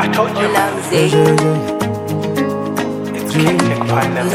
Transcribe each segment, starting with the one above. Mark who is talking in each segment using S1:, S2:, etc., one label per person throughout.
S1: I told you. It's King upon the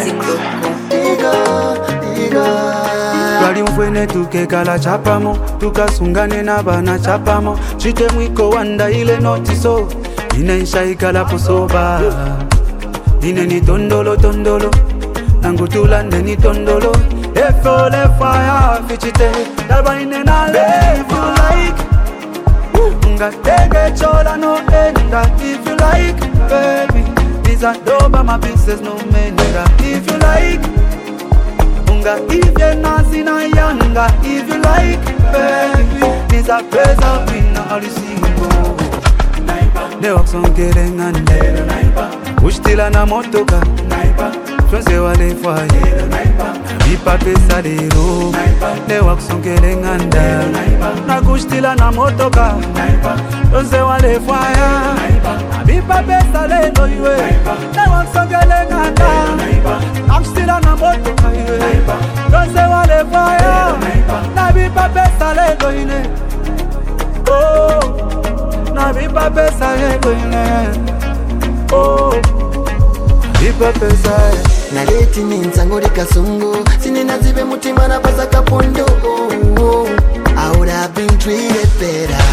S1: mix.
S2: Twali mfwene tukekala chapamo, tukasungane na bana chapamo. Chite mwiko wanda ile notiso, inaisha ikala posoba. Ine ni tondolo tondolo, nangutulande ni tondolo. Efo le fire fichite, daba ine na live you like. Unga tege chola no enda if you like, baby. These are doba my pieces no menda if you like. If you're nazi na yanga, if you like, baby. These are praise of me, now all you see go. They walk on getting and Ushtila na motoka Twense wale fwaye Vipa pesa dero They walk on getting and Nagushtila na motoka Twense wale fwaye Vipa pesa dero yue They walk on getting and I'm still on a motoka yue Twense wale fwaye Na vipa pesa dero yue Oh Na vipa pesa dero yue Oh, vipa pesa
S3: na leti ninzangori kasungu sinina zibe mutima na pasa kapondo. I would have been treated better.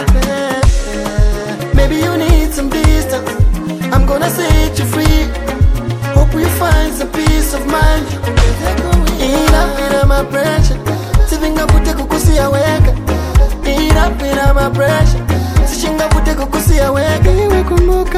S3: Maybe you need some distance. I'm gonna set you free. Hope you find some peace of mind. Ina my pressure. Sivinga pute kukusia weka. Ina my pressure. Sishinga pute kukusia weka. Iwe kumbuka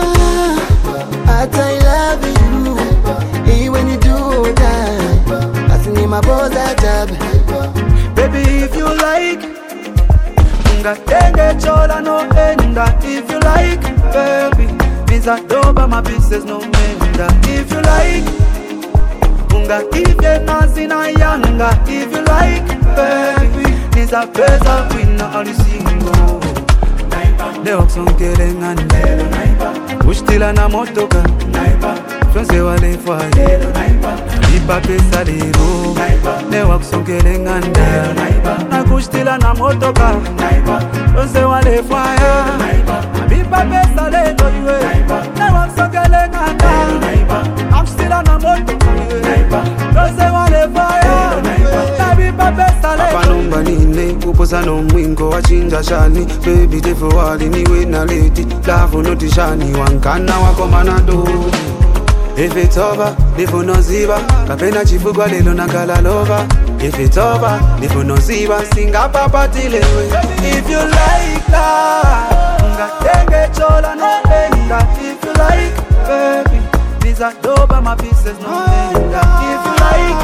S3: I love you, even when you do that. I think my boss that job.
S2: Baby, if you like, unga tenge chola no enda. If you like, baby, means I doba my pieces no menda. If you like, unga ife nazi na yanga. If you like, baby, means I praise a winner all you single. They walk on getting and Ushtila na motoka Twense wale fwaye Vipa pesa dero They walk on getting and Nagushtila na motoka Twense wale fwaye Vipa pesa dero yue They walk on getting and I'm still on a motoka yue Twense wale fwaye Vipa pesa dero Apanumba nine Kuposa no mwingo wachinja shani Baby defo wali niwe na leti Lavo noti shani wankana wako manado If it's over, defo no ziba Kapena chifugwa lelo na kalalova If it's over, defo no ziba Singa papa tilewe If you like that Nga tenge chola no enda If you like, baby These are doba my pieces no enda If you like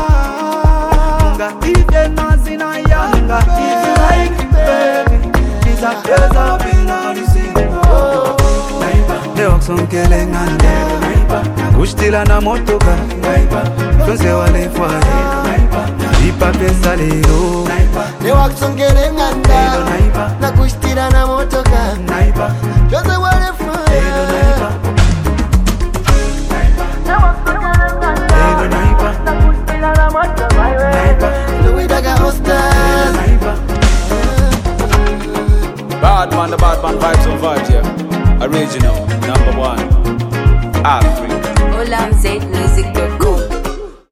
S2: Nga ife nazi na yanga If you like, baby These are girls I've been on the scene They walk on killing and Ushtila na motoka Twense wale fwaye Vipa pesa dero
S3: They walk on getting and Nagushtila na motoka Twense wale fwaye Nagushtila na motoka Louis Daga Hostas.
S4: Bad man, the bad man vibes on vibes, yeah. Original, #1, Africa.
S5: Olam Z